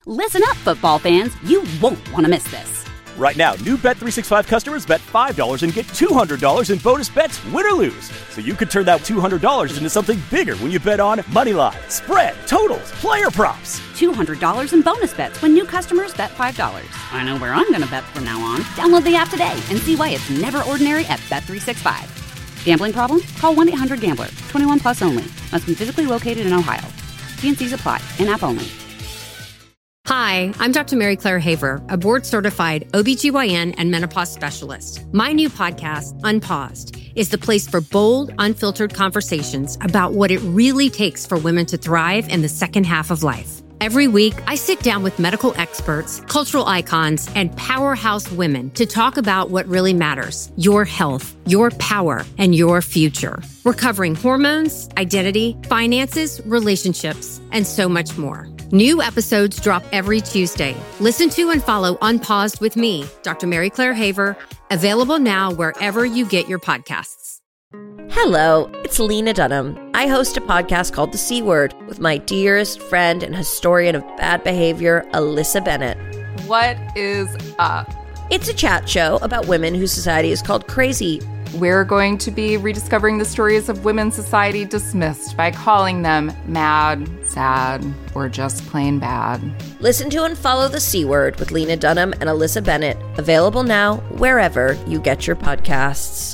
Listen up, football fans. You won't want to miss this. Right now, new Bet365 customers bet $5 and get $200 in bonus bets, win or lose. So you could turn that $200 into something bigger when you bet on money line, spread, totals, player props. $200 in bonus bets when new customers bet $5. I know where I'm going to bet from now on. Download the app today and see why it's never ordinary at Bet365. Gambling problem? Call 1-800-GAMBLER. 21 plus only. Must be physically located in Ohio. T&Cs apply. In-app only. Hi, I'm Dr. Mary Claire Haver, a board-certified OBGYN and menopause specialist. My new podcast, Unpaused, is the place for bold, unfiltered conversations about what it really takes for women to thrive in the second half of life. Every week, I sit down with medical experts, cultural icons, and powerhouse women to talk about what really matters: your health, your power, and your future. We're covering hormones, identity, finances, relationships, and so much more. New episodes drop every Tuesday. Listen to and follow Unpaused with me, Dr. Mary Claire Haver, available now wherever you get your podcasts. Hello, it's Lena Dunham. I host a podcast called The C Word with my dearest friend and historian of bad behavior, Alyssa Bennett. What is up? It's a chat show about women whose society is called crazy. We're going to be rediscovering the stories of women's society dismissed by calling them mad, sad, or just plain bad. Listen to and follow The C Word with Lena Dunham and Alyssa Bennett. Available now wherever you get your podcasts.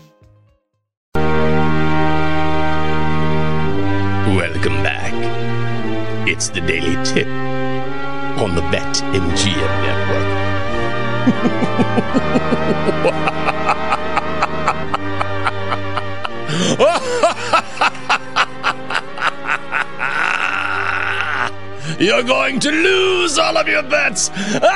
Welcome back. It's the Daily Tip on the BetMGM Network. You're going to lose all of your bets.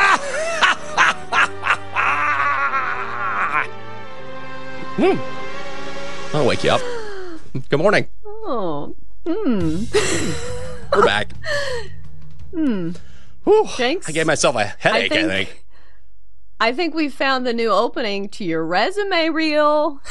I'll wake you up. Good morning. Oh. We're back. Jinx, I gave myself a headache, I think. I think we found the new opening to your resume reel.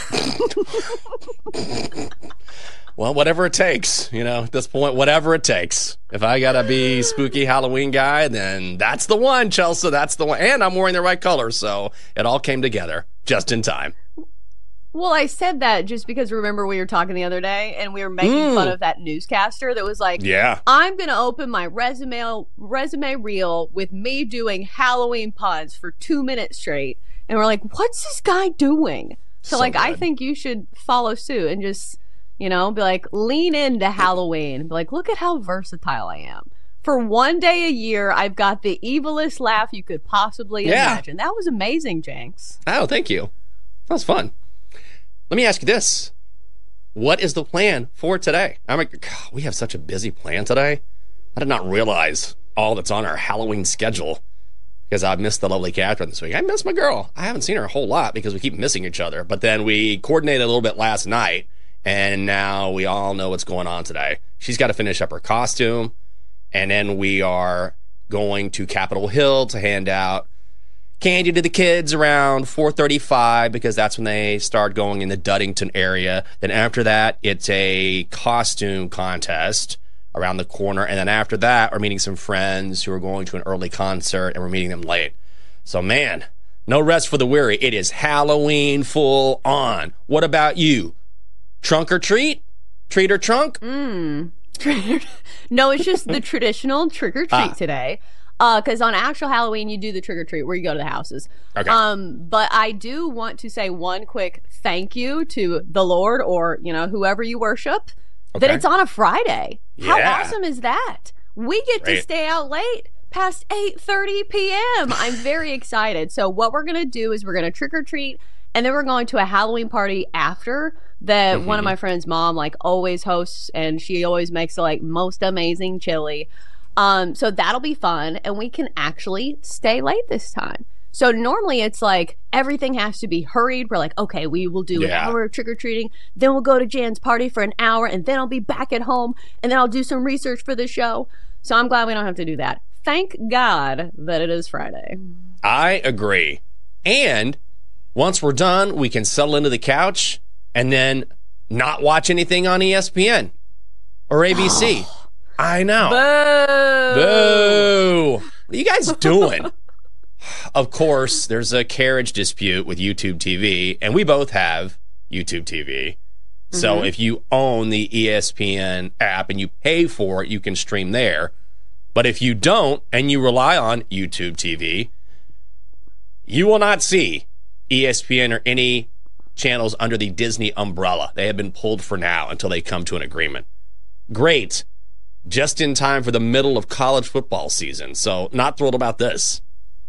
Well, whatever it takes, at this point, whatever it takes. If I gotta be spooky Halloween guy, then that's the one, Chelsea, that's the one. And I'm wearing the right color, so it all came together just in time. Well, I said that just because, remember, we were talking the other day and we were making fun of that newscaster that was like, yeah, I'm going to open my resume reel with me doing Halloween puns for 2 minutes straight. And we're like, what's this guy doing? So like, good. I think you should follow suit and just, be like, lean into Halloween. Be like, look at how versatile I am. For one day a year, I've got the evilest laugh you could possibly imagine. That was amazing, Jenks. Oh, thank you. That was fun. Let me ask you this. What is the plan for today? I'm like, God, we have such a busy plan today. I did not realize all that's on our Halloween schedule because I missed the lovely Catherine this week. I miss my girl. I haven't seen her a whole lot because we keep missing each other. But then we coordinated a little bit last night, and now we all know what's going on today. She's got to finish up her costume, and then we are going to Capitol Hill to hand out candy to the kids around 4:35 because that's when they start going in the Duddington area. Then after that, it's a costume contest around the corner. And then after that, we're meeting some friends who are going to an early concert, and we're meeting them late. So, man, no rest for the weary. It is Halloween full on. What about you? Trunk or treat? Treat or trunk? No, it's just the traditional trick or treat today. Because on actual Halloween, you do the trick-or-treat where you go to the houses. Okay. But I do want to say one quick thank you to the Lord or, whoever you worship, that it's on a Friday. Yeah. How awesome is that? We get to stay out late past 8:30 p.m. I'm very excited. So what we're going to do is we're going to trick-or-treat, and then we're going to a Halloween party after that one of my friends' mom, always hosts, and she always makes the, most amazing chili. So that'll be fun, and we can actually stay late this time. So normally it's everything has to be hurried. We're like, okay, we will do an hour of trick-or-treating, then we'll go to Jan's party for an hour, and then I'll be back at home, and then I'll do some research for the show. So I'm glad we don't have to do that. Thank God that it is Friday. I agree. And once we're done, we can settle into the couch and then not watch anything on ESPN or ABC. I know. Boo! What are you guys doing? Of course, there's a carriage dispute with YouTube TV, and we both have YouTube TV. So if you own the ESPN app and you pay for it, you can stream there. But if you don't and you rely on YouTube TV, you will not see ESPN or any channels under the Disney umbrella. They have been pulled for now until they come to an agreement. Great. Just in time for the middle of college football season. So not thrilled about this.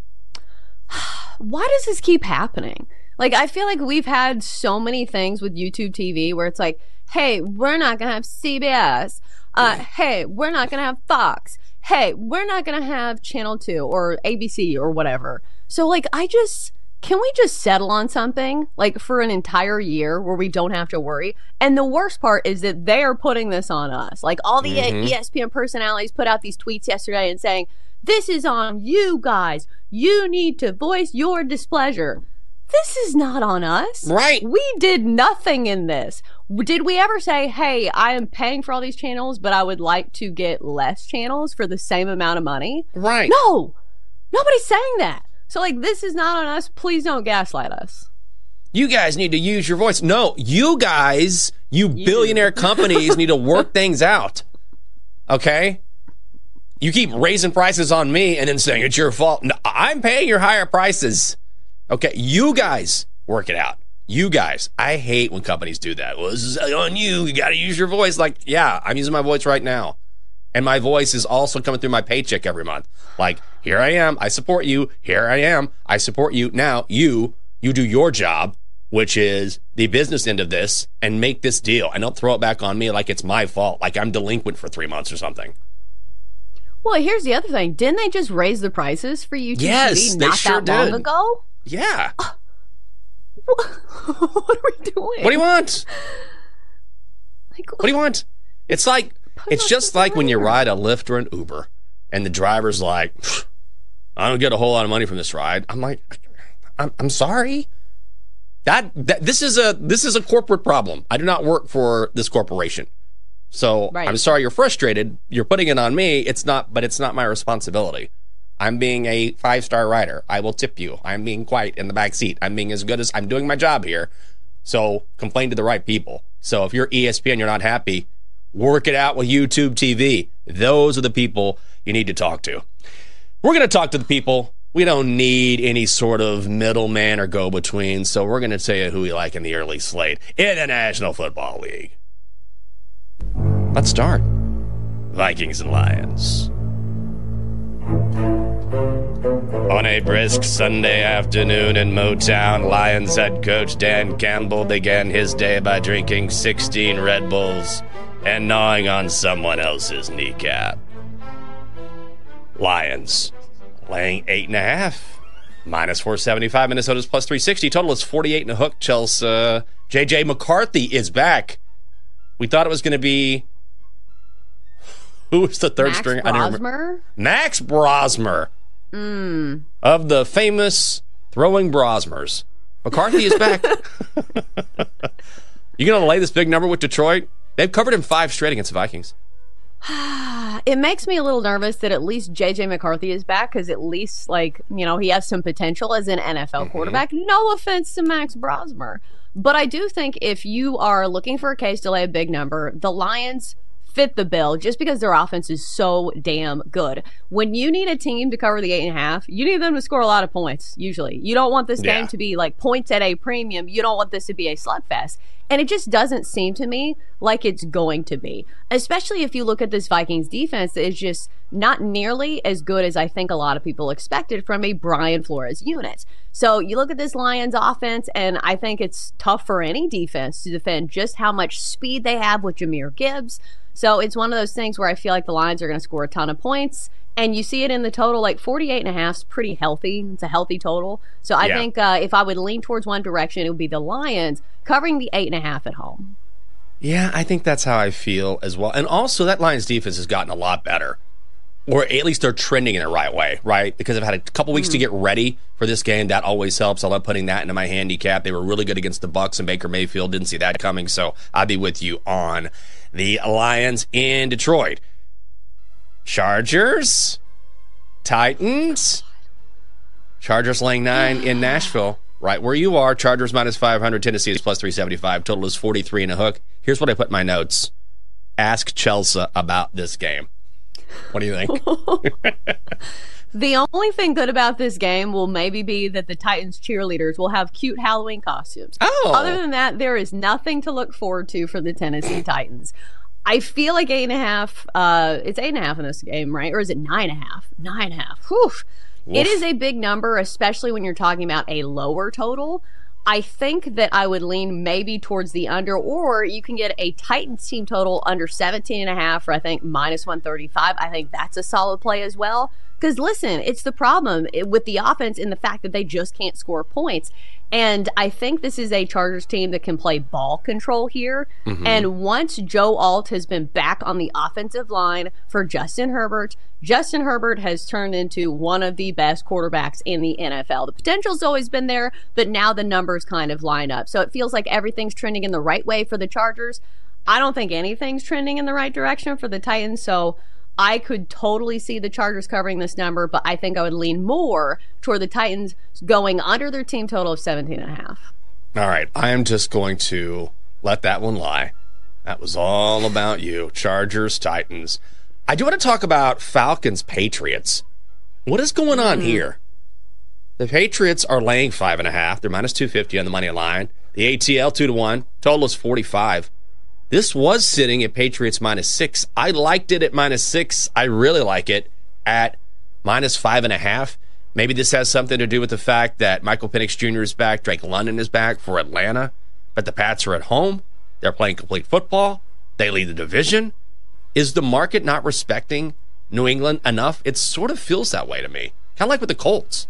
Why does this keep happening? Like, I feel like we've had so many things with YouTube TV where it's like, hey, we're not going to have CBS. Hey, we're not going to have Fox. Hey, we're not going to have Channel 2 or ABC or whatever. So, like, can we just settle on something, like, for an entire year where we don't have to worry? And the worst part is that they are putting this on us. Like, all the ESPN personalities put out these tweets yesterday and saying, this is on you guys. You need to voice your displeasure. This is not on us. Right. We did nothing in this. Did we ever say, hey, I am paying for all these channels, but I would like to get less channels for the same amount of money? Right. No. Nobody's saying that. So, like, this is not on us. Please don't gaslight us. You guys need to use your voice. No, you guys, you billionaire companies need to work things out. Okay? You keep raising prices on me and then saying it's your fault. No, I'm paying your higher prices. Okay, you guys work it out. You guys. I hate when companies do that. Well, this is on you. You got to use your voice. Like, yeah, I'm using my voice right now. And my voice is also coming through my paycheck every month. Like, here I am. I support you. Here I am. I support you. Now, you do your job, which is the business end of this, and make this deal. And don't throw it back on me like it's my fault, like I'm delinquent for 3 months or something. Well, here's the other thing. Didn't they just raise the prices for YouTube yes, TV not that long ago? Yeah. What are we doing? What do you want? Like, what do you want? It's like, it's just like when you ride a Lyft or an Uber and the driver's like, I don't get a whole lot of money from this ride. I'm like, I'm sorry. This is a corporate problem. I do not work for this corporation. So right. I'm sorry you're frustrated. You're putting it on me. It's not my responsibility. I'm being a 5-star rider. I will tip you. I'm being quiet in the back seat. I'm being as good as I'm doing my job here. So complain to the right people. So if you're ESPN, you're not happy, work it out with YouTube TV. Those are the people you need to talk to. We're going to talk to the people. We don't need any sort of middleman or go-between. So we're going to tell you who we like in the early slate in the National Football League. Let's start. Vikings and Lions. On a brisk Sunday afternoon in Motown, Lions head coach Dan Campbell began his day by drinking 16 Red Bulls and gnawing on someone else's kneecap. Lions laying 8.5, minus 475. Minnesota's plus 360. Total is 48 and a hook. Chelsea. J.J. McCarthy is back. We thought it was going to be... Who was the third string? I don't remember. Max Brosmer. Of the famous Throwing Brosmers. McCarthy is back. You going to lay this big number with Detroit? They've covered him 5 straight against the Vikings. It makes me a little nervous that at least J.J. McCarthy is back because at least, like, you know, he has some potential as an NFL quarterback. No offense to Max Brosmer. But I do think if you are looking for a case to lay a big number, the Lions fit the bill just because their offense is so damn good. When you need a team to cover the 8.5, you need them to score a lot of points, usually. You don't want this game to be like points at a premium. You don't want this to be a slugfest. And it just doesn't seem to me like it's going to be. Especially if you look at this Vikings defense that is just not nearly as good as I think a lot of people expected from a Brian Flores unit. So you look at this Lions offense, and I think it's tough for any defense to defend just how much speed they have with Jahmyr Gibbs. So it's one of those things where I feel like the Lions are going to score a ton of points. And you see it in the total, like 48.5 is pretty healthy. It's a healthy total. So I think if I would lean towards one direction, it would be the Lions covering the 8.5 at home. Yeah, I think that's how I feel as well. And also that Lions defense has gotten a lot better. Or at least they're trending in the right way, right? Because I've had a couple weeks to get ready for this game. That always helps. I love putting that into my handicap. They were really good against the Bucs and Baker Mayfield. Didn't see that coming, so I'll be with you on the Lions in Detroit. Chargers Titans. Chargers laying 9 in Nashville, right where you are. Chargers minus 500. Tennessee is plus 375. Total is 43 and a hook. Here's what I put in my notes. Ask Chelsea about this game. What do you think? The only thing good about this game will maybe be that the Titans cheerleaders will have cute Halloween costumes. Oh. Other than that, there is nothing to look forward to for the Tennessee Titans. I feel like 8.5. It's 8.5 in this game, right? Or is it 9.5? 9.5. Whew. It is a big number, especially when you're talking about a lower total. I think that I would lean maybe towards the under, or you can get a Titans team total under 17.5 for, I think, minus 135. I think that's a solid play as well. Because listen, it's the problem with the offense in the fact that they just can't score points. And I think this is a Chargers team that can play ball control here. Mm-hmm. And once Joe Alt has been back on the offensive line for Justin Herbert has turned into one of the best quarterbacks in the NFL. The potential's always been there, but now the numbers kind of line up. So it feels like everything's trending in the right way for the Chargers. I don't think anything's trending in the right direction for the Titans, so I could totally see the Chargers covering this number, but I think I would lean more toward the Titans going under their team total of 17.5. All right. I am just going to let that one lie. That was all about you. Chargers, Titans. I do want to talk about Falcons, Patriots. What is going on here? The Patriots are laying 5.5. They're minus 250 on the money line. The ATL 2-1. Total is 45. This was sitting at Patriots minus 6. I liked it at minus 6. I really like it at minus 5.5. Maybe this has something to do with the fact that Michael Penix Jr. is back, Drake London is back for Atlanta, but the Pats are at home. They're playing complete football. They lead the division. Is the market not respecting New England enough? It sort of feels that way to me. Kind of like with the Colts.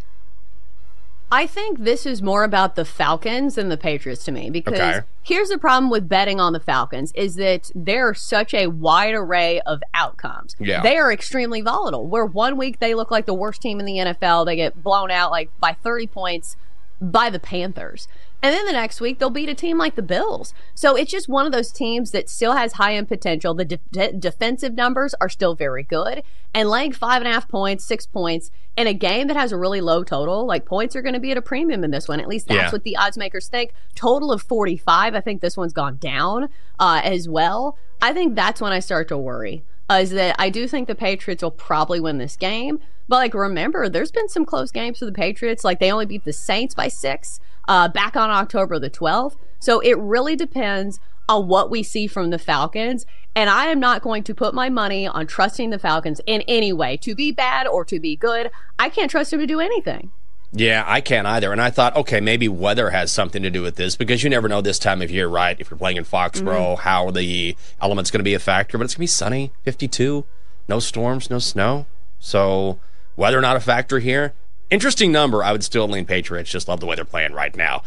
I think this is more about the Falcons than the Patriots to me, because here's the problem with betting on the Falcons is that they're such a wide array of outcomes. Yeah. They are extremely volatile, where 1 week they look like the worst team in the NFL. They get blown out like by 30 points by the Panthers. And then the next week, they'll beat a team like the Bills. So it's just one of those teams that still has high-end potential. The defensive numbers are still very good. And laying 5.5 points, 6 points, in a game that has a really low total, like points are going to be at a premium in this one. At least that's what the odds makers think. Total of 45. I think this one's gone down as well. I think that's when I start to worry, is that I do think the Patriots will probably win this game. But, like, remember, there's been some close games for the Patriots. Like, they only beat the Saints by 6 back on October the 12th. So it really depends on what we see from the Falcons. And I am not going to put my money on trusting the Falcons in any way, to be bad or to be good. I can't trust them to do anything. Yeah, I can't either. And I thought, okay, maybe weather has something to do with this, because you never know this time of year, right? If you're playing in Foxborough, how the element's going to be a factor. But it's going to be sunny, 52, no storms, no snow. So weather not a factor here. Interesting number. I would still lean Patriots. Just love the way they're playing right now.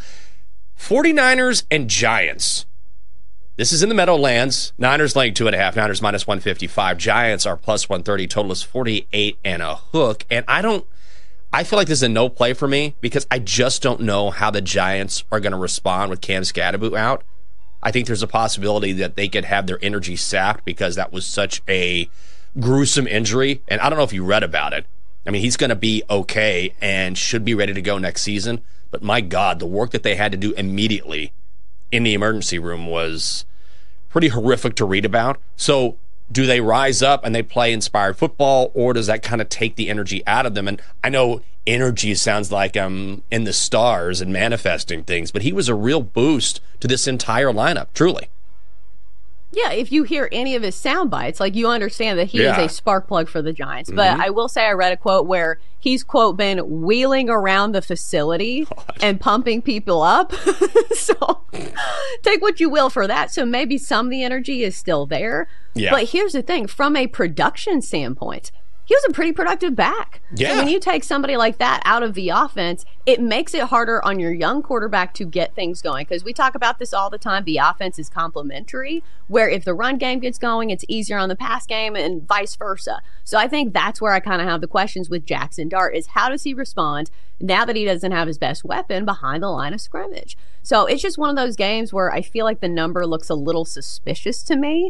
49ers and Giants. This is in the Meadowlands. Niners laying 2.5. Niners minus 155. Giants are plus 130. Total is 48 and a hook. And I feel like this is a no play for me, because I just don't know how the Giants are going to respond with Cam Scatterboot out. I think there's a possibility that they could have their energy sapped, because that was such a gruesome injury. And I don't know if you read about it. I mean, he's going to be okay and should be ready to go next season. But my God, the work that they had to do immediately in the emergency room was pretty horrific to read about. So do they rise up and they play inspired football, or does that kind of take the energy out of them? And I know energy sounds like I'm in the stars and manifesting things, but he was a real boost to this entire lineup, truly. Yeah, if you hear any of his sound bites, like, you understand that he is a spark plug for the Giants. But I will say I read a quote where he's, quote, been wheeling around the facility and pumping people up. So take what you will for that. So maybe some of the energy is still there. Yeah. But here's the thing. From a production standpoint, he was a pretty productive back. Yeah. So when you take somebody like that out of the offense, it makes it harder on your young quarterback to get things going. Because we talk about this all the time. The offense is complementary, where if the run game gets going, it's easier on the pass game and vice versa. So I think that's where I kind of have the questions with Jackson Dart, is how does he respond now that he doesn't have his best weapon behind the line of scrimmage? So it's just one of those games where I feel like the number looks a little suspicious to me.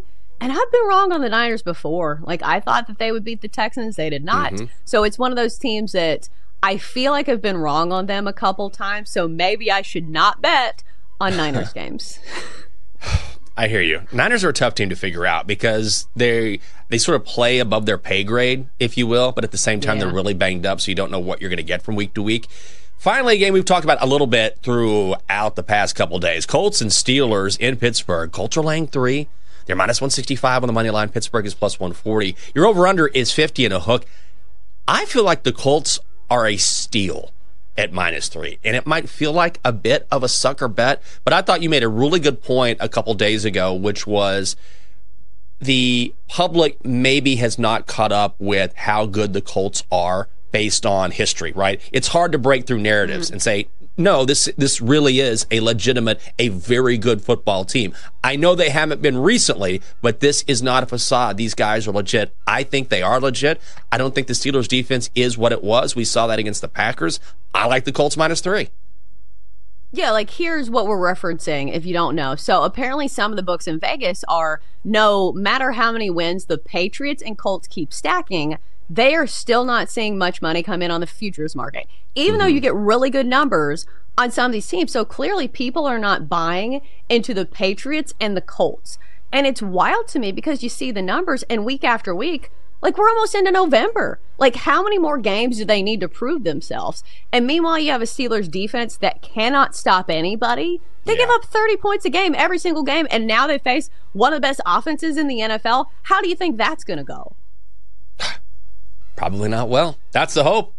And I've been wrong on the Niners before. Like, I thought that they would beat the Texans. They did not. So it's one of those teams that I feel like I've been wrong on them a couple times. So maybe I should not bet on Niners games. I hear you. Niners are a tough team to figure out because they sort of play above their pay grade, if you will, but at the same time, they're really banged up, so you don't know what you're going to get from week to week. Finally, a game we've talked about a little bit throughout the past couple days. Colts and Steelers in Pittsburgh. Colts are laying 3. They're minus 165 on the money line. Pittsburgh is plus 140. Your over-under is 50 and a hook. I feel like the Colts are a steal at minus 3, and it might feel like a bit of a sucker bet, but I thought you made a really good point a couple days ago, which was the public maybe has not caught up with how good the Colts are based on history, right? It's hard to break through narratives and say, no, this really is a legitimate, a very good football team. I know they haven't been recently, but this is not a facade. These guys are legit. I think they are legit. I don't think the Steelers defense is what it was. We saw that against the Packers. I like the Colts minus 3. Yeah, like here's what we're referencing if you don't know. So apparently some of the books in Vegas are no matter how many wins the Patriots and Colts keep stacking, they are still not seeing much money come in on the futures market, even though you get really good numbers on some of these teams. So clearly people are not buying into the Patriots and the Colts. And it's wild to me because you see the numbers and week after week, like we're almost into November. Like how many more games do they need to prove themselves? And meanwhile, you have a Steelers defense that cannot stop anybody. They give up 30 points a game every single game. And now they face one of the best offenses in the NFL. How do you think that's going to go? Probably not well. That's the hope.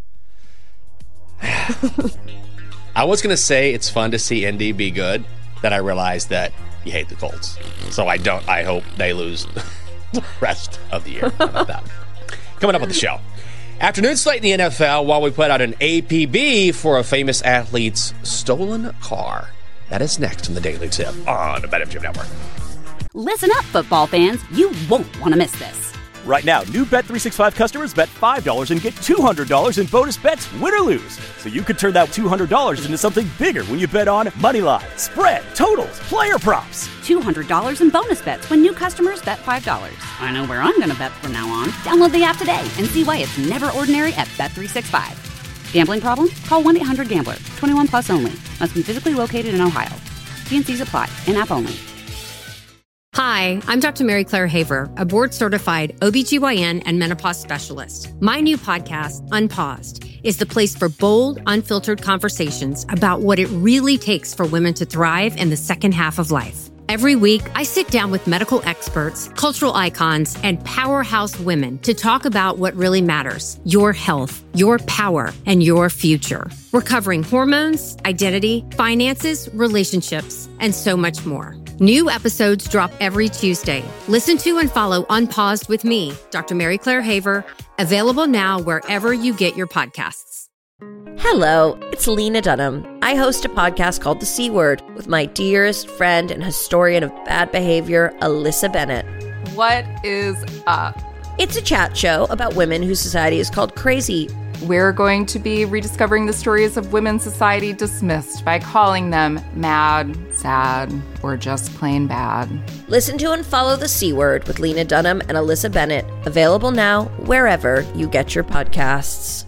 I was going to say it's fun to see Indy be good. Then I realized that you hate the Colts. So I hope they lose the rest of the year. How about that? Coming up on the show. Afternoon slate in the NFL while we put out an APB for a famous athlete's stolen car. That is next in the Daily Tip on the BetMGM Network. Listen up, football fans. You won't want to miss this. Right now, new Bet365 customers bet $5 and get $200 in bonus bets, win or lose. So you could turn that $200 into something bigger when you bet on Moneyline, spread, totals, player props. $200 in bonus bets when new customers bet $5. I know where I'm going to bet from now on. Download the app today and see why it's never ordinary at Bet365. Gambling problem? Call 1-800-GAMBLER. 21 plus only. Must be physically located in Ohio. T&Cs apply. In-app only. Hi, I'm Dr. Mary Claire Haver, a board-certified OBGYN and menopause specialist. My new podcast, Unpaused, is the place for bold, unfiltered conversations about what it really takes for women to thrive in the second half of life. Every week, I sit down with medical experts, cultural icons, and powerhouse women to talk about what really matters: your health, your power, and your future. We're covering hormones, identity, finances, relationships, and so much more. New episodes drop every Tuesday. Listen to and follow Unpaused with me, Dr. Mary Claire Haver, available now wherever you get your podcasts. Hello, it's Lena Dunham. I host a podcast called The C Word with my dearest friend and historian of bad behavior, Alyssa Bennett. What is up? It's a chat show about women whose society is called crazy. We're going to be rediscovering the stories of women society dismissed by calling them mad, sad, or just plain bad. Listen to and follow The C Word with Lena Dunham and Alyssa Bennett. Available now wherever you get your podcasts.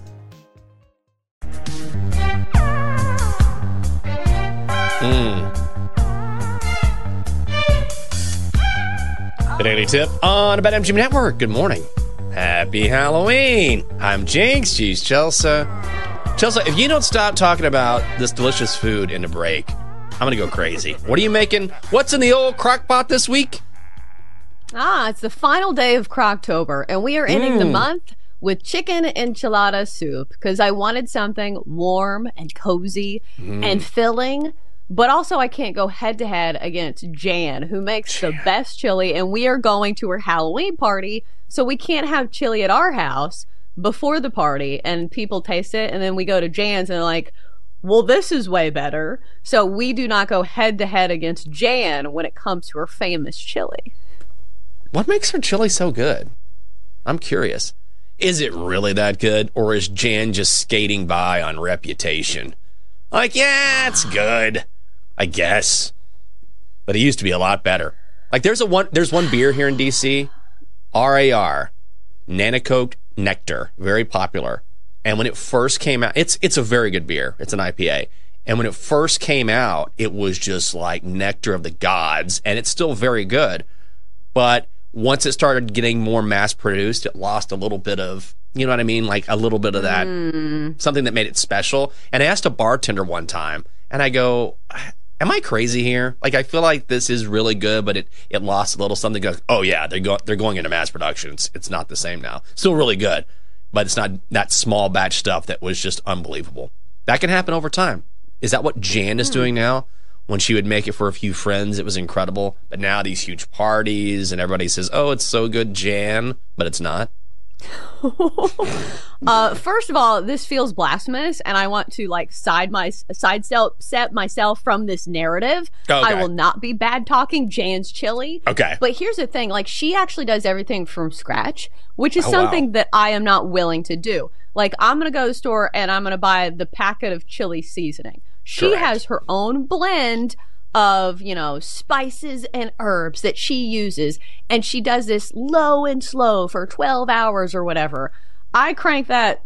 The Daily Tip on the BetMGM Network. Good morning. Happy Halloween. I'm Jinx. She's Chelsea. Chelsea, if you don't stop talking about this delicious food in the break, I'm going to go crazy. What are you making? What's in the old crock pot this week? It's the final day of Croctober, and we are ending the month with chicken enchilada soup because I wanted something warm and cozy and filling. But also, I can't go head-to-head against Jan, who makes the best chili, and we are going to her Halloween party, so we can't have chili at our house before the party, and people taste it, and then we go to Jan's, and they're like, well, this is way better. So we do not go head-to-head against Jan when it comes to her famous chili. What makes her chili so good? I'm curious. Is it really that good, or is Jan just skating by on reputation? Like, yeah, it's good, I guess. But it used to be a lot better. Like there's one beer here in DC, RAR, Nanacoke Nectar, very popular. And when it first came out, it's a very good beer. It's an IPA. And when it first came out, it was just like nectar of the gods, and it's still very good. But once it started getting more mass produced, it lost a little bit of, you know what I mean? Like a little bit of that, something that made it special. And I asked a bartender one time, and I go, am I crazy here? Like, I feel like this is really good, but it lost a little something. Goes, oh yeah, they're going into mass production. It's not the same now. Still really good, but it's not that small batch stuff that was just unbelievable. That can happen over time. Is that what Jan is doing now? When she would make it for a few friends, it was incredible. But now these huge parties and everybody says, oh, it's so good, Jan, but it's not. First of all, this feels blasphemous, and I want to like sidestep myself from this narrative. Okay. I will not be bad talking Jan's chili. Okay. But here's the thing, like she actually does everything from scratch, which is something that I am not willing to do. Like I'm going to go to the store and I'm going to buy the packet of chili seasoning. She Correct. has her own blend of, spices and herbs that she uses, and she does this low and slow for 12 hours or whatever. I crank that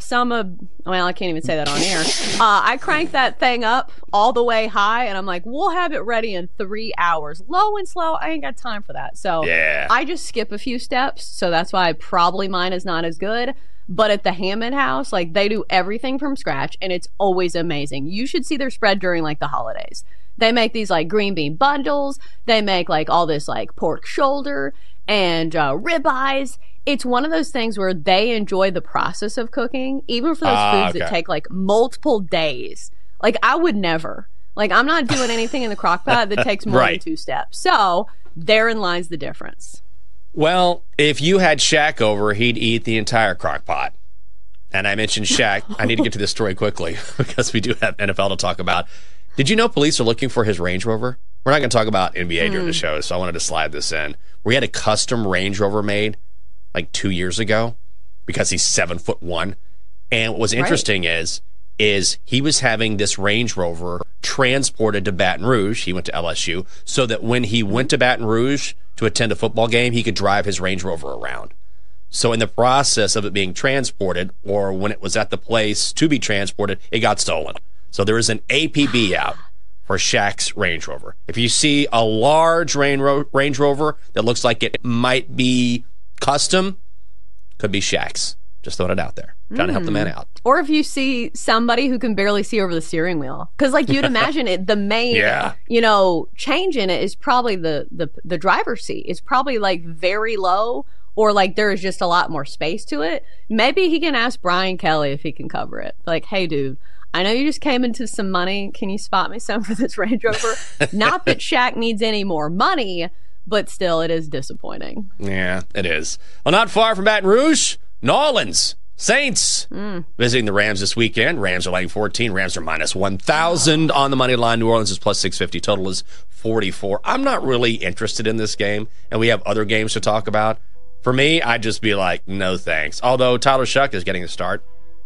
I can't even say that on air. I crank that thing up all the way high, and I'm like, we'll have it ready in 3 hours. Low and slow, I ain't got time for that. So yeah. I just skip a few steps, so that's why probably mine is not as good. But at the Hammond house, like they do everything from scratch, and it's always amazing. You should see their spread during like the holidays. They make these like green bean bundles. They make like all this like pork shoulder and ribeyes. It's one of those things where they enjoy the process of cooking, even for those foods that take like multiple days. Like I would never. Like I'm not doing anything in the crock pot that takes more than 2 steps. So therein lies the difference. Well, if you had Shaq over, he'd eat the entire crock pot. And I mentioned Shaq. I need to get to this story quickly because we do have NFL to talk about. Did you know police are looking for his Range Rover? We're not going to talk about NBA during the show, so I wanted to slide this in. We had a custom Range Rover made like 2 years ago because he's 7'1". And what was interesting is he was having this Range Rover transported to Baton Rouge. He went to LSU so that when he went to Baton Rouge to attend a football game, he could drive his Range Rover around. So in the process of it being transported, or when it was at the place to be transported, it got stolen. So there is an APB out for Shaq's Range Rover. If you see a large Range Rover that looks like it might be custom, could be Shaq's. Just throwing it out there. Trying to help the man out. Or if you see somebody who can barely see over the steering wheel. Because like you'd imagine it, the main, change in it is probably the driver's seat. It's probably like very low, or like there is just a lot more space to it. Maybe he can ask Brian Kelly if he can cover it. Like, hey dude, I know you just came into some money. Can you spot me some for this Range Rover? Not that Shaq needs any more money, but still it is disappointing. Yeah, it is. Well, not far from Baton Rouge, New Orleans Saints visiting the Rams this weekend. Rams are laying 14. Rams are minus 1,000 on the money line. New Orleans is plus 650. Total is 44. I'm not really interested in this game, and we have other games to talk about. For me, I'd just be like, no thanks. Although Tyler Shuck is getting a start.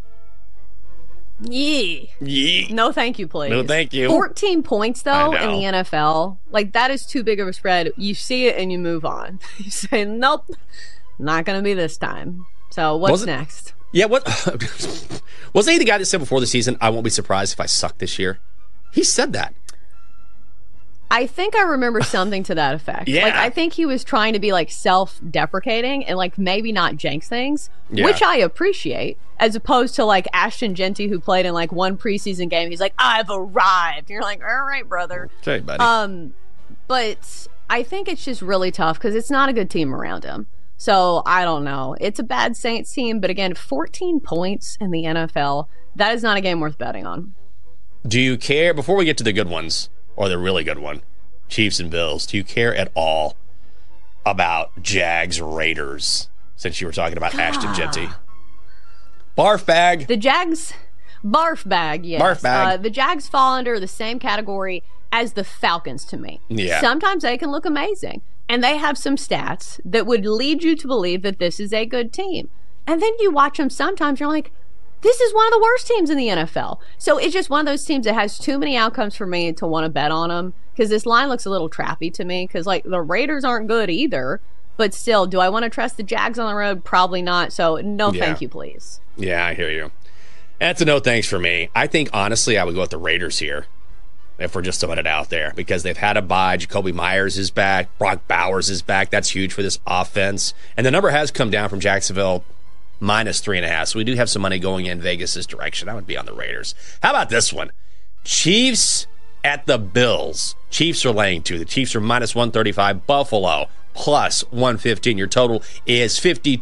Yee. No thank you, please. No thank you. 14 points, though, in the NFL. Like, that is too big of a spread. You see it and you move on. You say, nope, not going to be this time. So what's next? Yeah, wasn't he the guy that said before the season, I won't be surprised if I suck this year? He said that. I think I remember something to that effect. Yeah. Like, I think he was trying to be, like, self-deprecating and, like, maybe not jinx things, which I appreciate, as opposed to, like, Ashton Genty, who played in, like, one preseason game. He's like, I've arrived. And you're like, all right, brother. Okay, buddy. But I think it's just really tough because it's not a good team around him. So, I don't know. It's a bad Saints team, but again, 14 points in the NFL, that is not a game worth betting on. Do you care, before we get to the good ones, or the really good one, Chiefs and Bills, do you care at all about Jags Raiders, since you were talking about Ashton Genty? Barf bag. The Jags, barf bag, yes. Barf bag. The Jags fall under the same category as the Falcons to me. Yeah. Sometimes they can look amazing, and they have some stats that would lead you to believe that this is a good team. And then you watch them sometimes, you're like, this is one of the worst teams in the NFL. So it's just one of those teams that has too many outcomes for me to want to bet on them, because this line looks a little trappy to me, because like the Raiders aren't good either. But still, do I want to trust the Jags on the road? Probably not. So no, thank you, please. Yeah, I hear you. That's a no thanks for me. I think, honestly, I would go with the Raiders here if we're just throwing it out there, because they've had a bye. Jacoby Myers is back. Brock Bowers is back. That's huge for this offense. And the number has come down from Jacksonville -3.5. So we do have some money going in Vegas' direction. I would be on the Raiders. How about this one? Chiefs at the Bills. Chiefs are laying 2. The Chiefs are -135. Buffalo +115. Your total is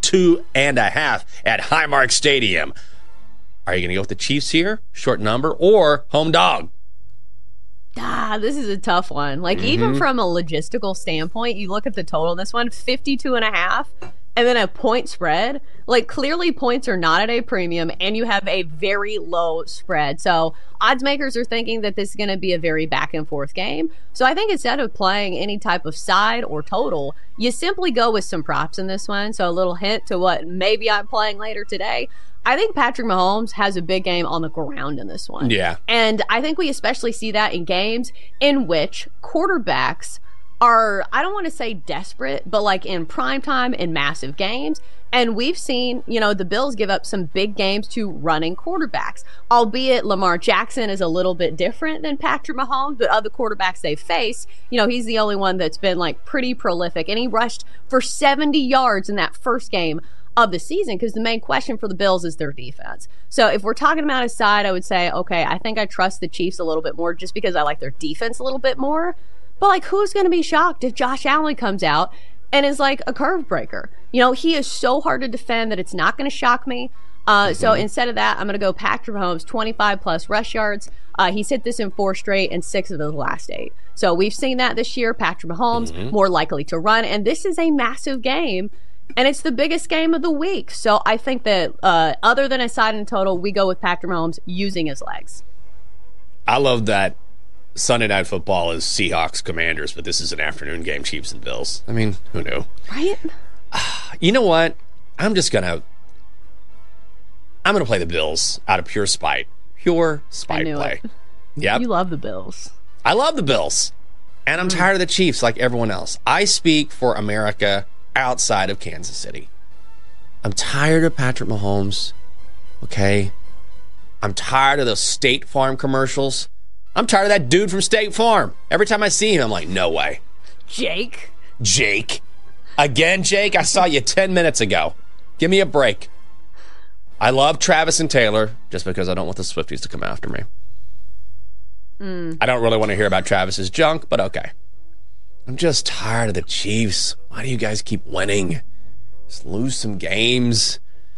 52.5 at Highmark Stadium. Are you going to go with the Chiefs here, short number, or home dog? This is a tough one. Like, even from a logistical standpoint, you look at the total of this one, 52.5, and then a point spread. Like, clearly points are not at a premium, and you have a very low spread. So odds makers are thinking that this is going to be a very back and forth game. So I think instead of playing any type of side or total, you simply go with some props in this one. So a little hint to what maybe I'm playing later today. I think Patrick Mahomes has a big game on the ground in this one. Yeah. And I think we especially see that in games in which quarterbacks are, I don't want to say desperate, but like in prime time in massive games. And we've seen, the Bills give up some big games to running quarterbacks, albeit Lamar Jackson is a little bit different than Patrick Mahomes, but other quarterbacks they face, he's the only one that's been like pretty prolific, and he rushed for 70 yards in that first game of the season, because the main question for the Bills is their defense. So if we're talking about a side, I would say, okay, I think I trust the Chiefs a little bit more just because I like their defense a little bit more. But like, who's going to be shocked if Josh Allen comes out and is like a curve breaker? He is so hard to defend that it's not going to shock me. So instead of that, I'm going to go Patrick Mahomes, 25 plus rush yards. He's hit this in 4 straight and 6 of the last 8. So we've seen that this year. Patrick Mahomes more likely to run, and this is a massive game. And it's the biggest game of the week. So I think that other than a side and total, we go with Patrick Mahomes using his legs. I love that Sunday Night Football is Seahawks Commanders, but this is an afternoon game, Chiefs and Bills. I mean, who knew? Right? You know what? I'm gonna play the Bills out of pure spite. Pure spite play. Yep. You love the Bills. I love the Bills. And I'm tired of the Chiefs like everyone else. I speak for America outside of Kansas City. I'm tired of Patrick Mahomes, okay? I'm tired of those State Farm commercials. I'm tired of that dude from State Farm. Every time I see him, I'm like, no way. Jake. Again, Jake? I saw you 10 minutes ago. Give me a break. I love Travis and Taylor just because I don't want the Swifties to come after me. I don't really want to hear about Travis's junk, but okay. I'm just tired of the Chiefs. Why do you guys keep winning? Just lose some games.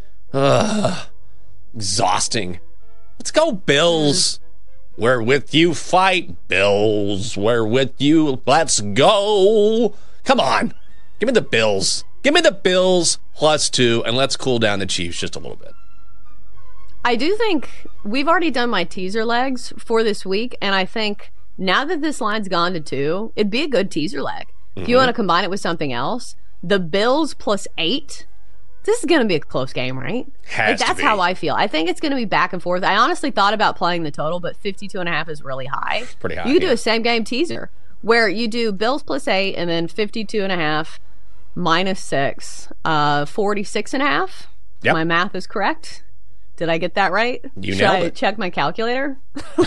Exhausting. Let's go, Bills. We're with you. Fight, Bills. We're with you. Let's go. Come on. Give me the Bills. Give me the Bills +2, and let's cool down the Chiefs just a little bit. I do think we've already done my teaser legs for this week, and I think now that this line's gone to 2, it'd be a good teaser leg. If you want to combine it with something else, the Bills +8, this is going to be a close game, right? That's how I feel. I think it's going to be back and forth. I honestly thought about playing the total, but 52.5 is really high. Pretty high. You could do a same game teaser where you do Bills +8 and then 52.5 -6, 46.5. Yep. My math is correct. Did I get that right? You nailed it. Should I check my calculator?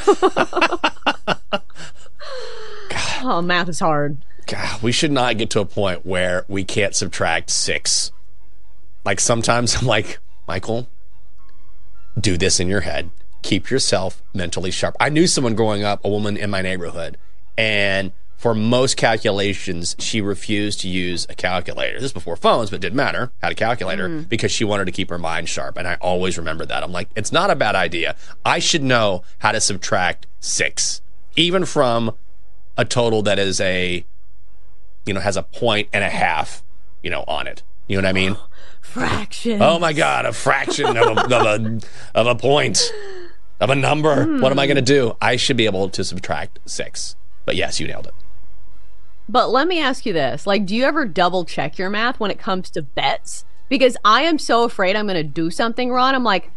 Oh, math is hard. God, we should not get to a point where we can't subtract 6. Like, sometimes I'm like, Michael, do this in your head. Keep yourself mentally sharp. I knew someone growing up, a woman in my neighborhood, and for most calculations, she refused to use a calculator. This was before phones, but it didn't matter. Had a calculator because she wanted to keep her mind sharp. And I always remember that. I'm like, it's not a bad idea. I should know how to subtract 6, even from a total that is has a 1.5, on it. You know what I mean? Fraction. Oh my God, a fraction of a point, of a number. What am I going to do? I should be able to subtract 6. But yes, you nailed it. But let me ask you this. Do you ever double check your math when it comes to bets? Because I am so afraid I'm going to do something wrong. I'm like,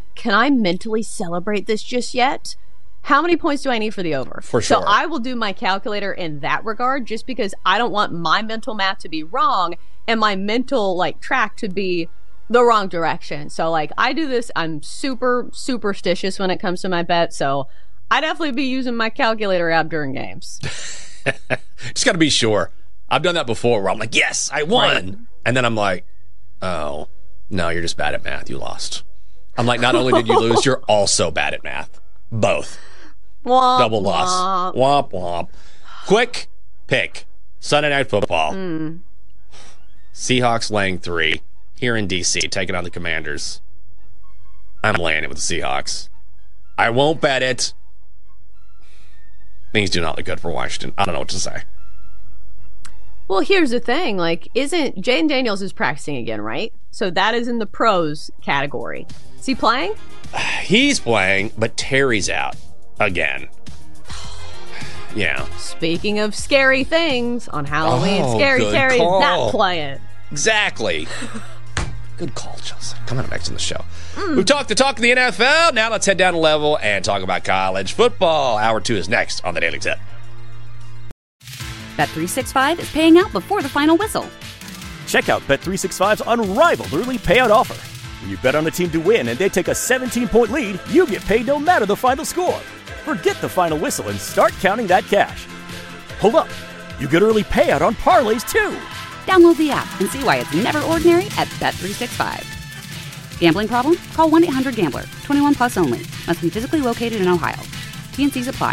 can I mentally celebrate this just yet? How many points do I need for the over? For sure. So I will do my calculator in that regard, just because I don't want my mental math to be wrong and my mental track to be the wrong direction. So I do this, I'm super superstitious when it comes to my bets. So I definitely be using my calculator app during games. Just got to be sure. I've done that before where I'm like, yes, I won. Right. And then I'm like, oh, no, you're just bad at math. You lost. I'm like, not only did you lose, you're also bad at math. Both. Womp, double loss. Womp womp. Quick pick. Sunday Night Football. Seahawks laying 3 here in DC, taking on the Commanders. I'm laying it with the Seahawks. I won't bet it. Things do not look good for Washington. I don't know what to say. Well, here's the thing. Isn't Jaden Daniels is practicing again, right? So that is in the pros category. Is he playing? He's playing, but Terry's out again. Yeah. Speaking of scary things, on Halloween, Scary Terry's not playing. Exactly. Good call, Chelsea. Coming up next in the show. We've talked the talk of the NFL. Now let's head down a level and talk about college football. Hour 2 is next on the Daily Tip. Bet365 is paying out before the final whistle. Check out Bet365's unrivaled early payout offer. When you bet on a team to win and they take a 17-point lead, you get paid no matter the final score. Forget the final whistle and start counting that cash. Hold up. You get early payout on parlays, too. Download the app and see why it's never ordinary at Bet365. Gambling problem? Call 1-800-GAMBLER. 21 plus only. Must be physically located in Ohio. T&Cs apply.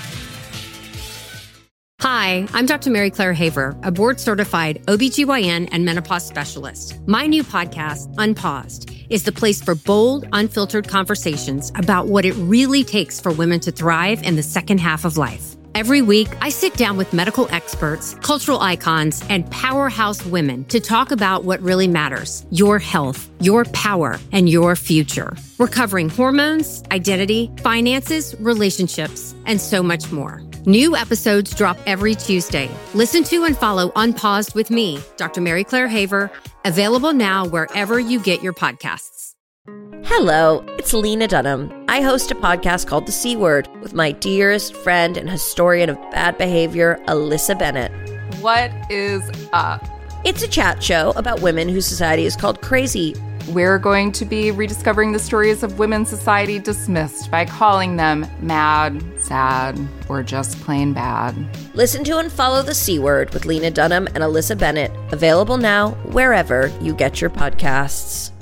Hi, I'm Dr. Mary Claire Haver, a board-certified OBGYN and menopause specialist. My new podcast, Unpaused, is the place for bold, unfiltered conversations about what it really takes for women to thrive in the second half of life. Every week, I sit down with medical experts, cultural icons, and powerhouse women to talk about what really matters: your health, your power, and your future. We're covering hormones, identity, finances, relationships, and so much more. New episodes drop every Tuesday. Listen to and follow Unpaused with me, Dr. Mary Claire Haver, available now wherever you get your podcasts. Hello, it's Lena Dunham. I host a podcast called The C Word with my dearest friend and historian of bad behavior, Alyssa Bennett. What is up? It's a chat show about women whose society is called crazy. We're going to be rediscovering the stories of women society dismissed by calling them mad, sad, or just plain bad. Listen to and follow The C Word with Lena Dunham and Alyssa Bennett. Available now wherever you get your podcasts.